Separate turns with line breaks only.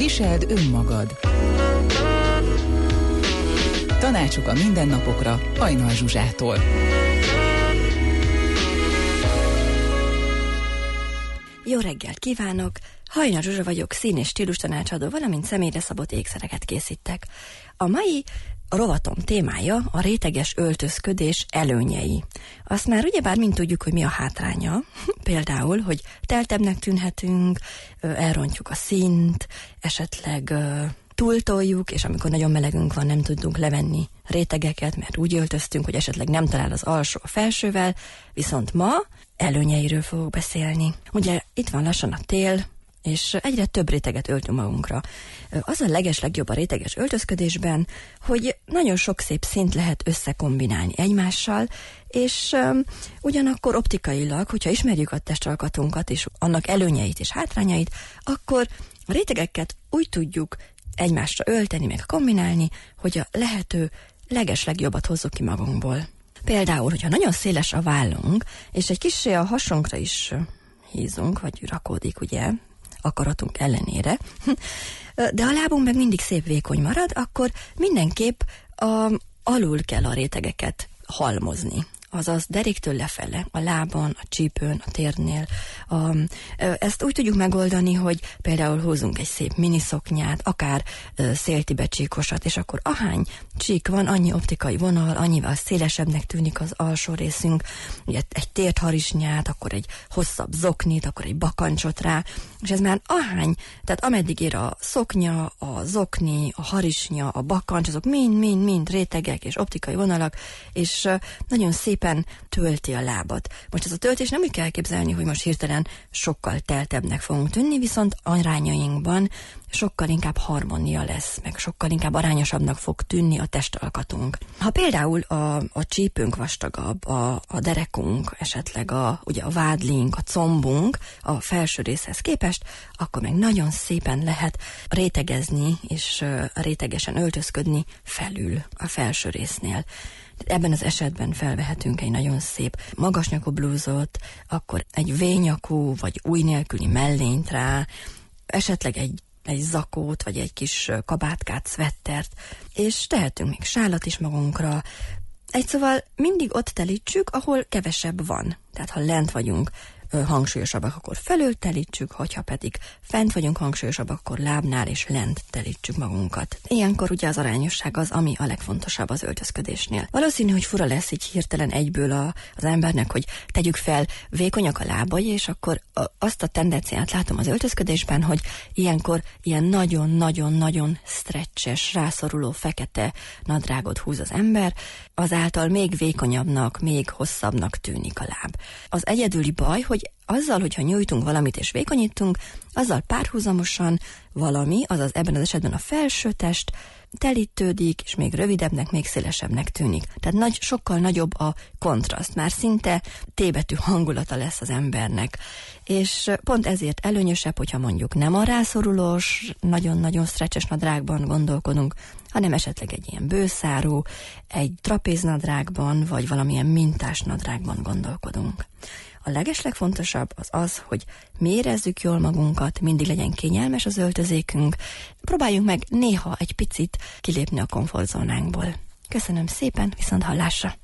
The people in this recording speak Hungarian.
Viseld önmagad. Tanácsok a mindennapokra Hajnal Zsuzsától.
Jó reggelt kívánok! Hajnal Zsuzsa vagyok, szín- és stílustanácsadó, valamint személyre szabott ékszereket készítek. A mai rovatom témája a réteges öltözködés előnyei. Azt már ugyebár mind tudjuk, hogy mi a hátránya. Például, hogy teltebbnek tűnhetünk, elrontjuk a színt, esetleg túltoljuk, és amikor nagyon melegünk van, nem tudunk levenni rétegeket, mert úgy öltöztünk, hogy esetleg nem talál az alsó a felsővel, viszont ma előnyeiről fogok beszélni. Ugye itt van lassan a tél, és egyre több réteget öltünk magunkra. Az a legeslegjobb a réteges öltözködésben, hogy nagyon sok szép színt lehet összekombinálni egymással, és ugyanakkor optikailag, hogyha ismerjük a testalkatunkat, és annak előnyeit és hátrányait, akkor a rétegeket úgy tudjuk egymásra ölteni, meg kombinálni, hogy a lehető legeslegjobbat hozzuk ki magunkból. Például, hogyha nagyon széles a vállunk, és egy kissé a hasunkra is hízunk, vagy rakódik, ugye, akaratunk ellenére, de a lábunk meg mindig szép vékony marad, akkor mindenképp alul kell a rétegeket halmozni. Azaz deréktől lefele, a lábon, a csípőn, a térnél. Ezt úgy tudjuk megoldani, hogy például húzunk egy szép miniszoknyát, akár széltibecsíkosat, és akkor ahány csík van, annyi optikai vonal, annyival szélesebbnek tűnik az alsó részünk, ugye egy tért harisnyát, akkor egy hosszabb zoknit, akkor egy bakancsot rá, és ez már ahány, tehát ameddig ér a szoknya, a zokni, a harisnya, a bakancs, azok mind rétegek és optikai vonalak, és nagyon szépen tölti a lábat. Most ez a töltés nem úgy kell elképzelni, hogy most hirtelen sokkal teltebbnek fogunk tűnni, viszont arányainkban sokkal inkább harmónia lesz, meg sokkal inkább arányosabbnak fog tűnni a testalkatunk. Ha például a csípőnk vastagabb, a derekunk, esetleg ugye a vádlink, a combunk a felső részhez képest, akkor meg nagyon szépen lehet rétegezni és rétegesen öltözködni felül a felső résznél. Ebben az esetben felvehetünk egy nagyon szép magasnyakú blúzot, akkor egy V-nyakú vagy ujj nélküli mellényt rá, esetleg egy zakót, vagy egy kis kabátkát, szvettert, és tehetünk még sálat is magunkra. Egy szóval mindig ott telítsük, ahol kevesebb van. Tehát ha lent vagyunk hangsúlyosabbak, akkor felül telítsük, hogyha pedig fent vagyunk hangsúlyosabbak, akkor lábnál és lent telítsük magunkat. Ilyenkor ugye az arányosság az, ami a legfontosabb az öltözködésnél. Valószínű, hogy fura lesz így hirtelen egyből az embernek, hogy tegyük fel, vékonyak a lábai, és akkor azt a tendenciát látom az öltözködésben, hogy ilyenkor ilyen nagyon-nagyon-nagyon stretches, rászoruló fekete nadrágot húz az ember, azáltal még vékonyabbnak, még hosszabbnak tűnik a láb. Az egyedüli baj, hogy azzal, hogyha nyújtunk valamit és vékonyítunk, azzal párhuzamosan valami, azaz ebben az esetben a felső test telítődik, és még rövidebbnek, még szélesebbnek tűnik. Tehát sokkal nagyobb a kontraszt, már szinte T-betű hangulata lesz az embernek. És pont ezért előnyösebb, hogyha mondjuk nem a rászorulós, nagyon-nagyon stretches nadrágban gondolkodunk, hanem esetleg egy ilyen bőszárú, egy trapéznadrágban, vagy valamilyen mintás nadrágban gondolkodunk. A legeslegfontosabb az, hogy mérezzük jól magunkat, mindig legyen kényelmes az öltözékünk, próbáljunk meg néha egy picit kilépni a komfortzónánkból. Köszönöm szépen, viszont hallásra!